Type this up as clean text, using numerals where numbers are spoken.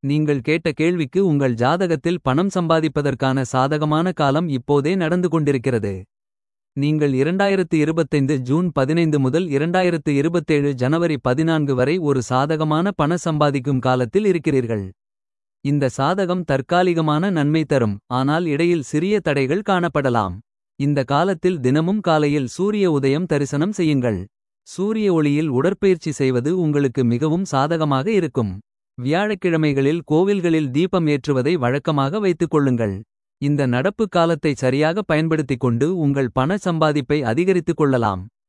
நீங்கள் கேட்ட கேள்விக்கு உங்கள் ஜாதகத்தில் பணம் சம்பாதிப்பதற்கான சாதகமான காலம் இப்போதே நடந்து கொண்டிருக்கிறது. நீங்கள் 2025 ஜூன் 15 முதல் 2027 ஜனவரி 14 வரை ஒரு சாதகமான பண சம்பாதிக்கும் காலத்தில் இருக்கிறீர்கள். இந்த சாதகம் தற்காலிகமான நன்மை தரும், ஆனால் இடையில் சிறிய தடைகள் காணப்படலாம். இந்த காலத்தில் தினமும் காலையில் சூரிய உதயம் தரிசனம் செய்யுங்கள். சூரிய ஒளியில் உடற்பயிற்சி செய்வது உங்களுக்கு மிகவும் சாதகமாக இருக்கும். வியாழக்கிழமைகளில் கோவில்களில் தீபம் ஏற்றுவதை வழக்கமாக வைத்துக் கொள்ளுங்கள். இந்த நடப்பு காலத்தை சரியாக பயன்படுத்திக் கொண்டு உங்கள் பண சம்பாதிப்பை அதிகரித்துக் கொள்ளலாம்.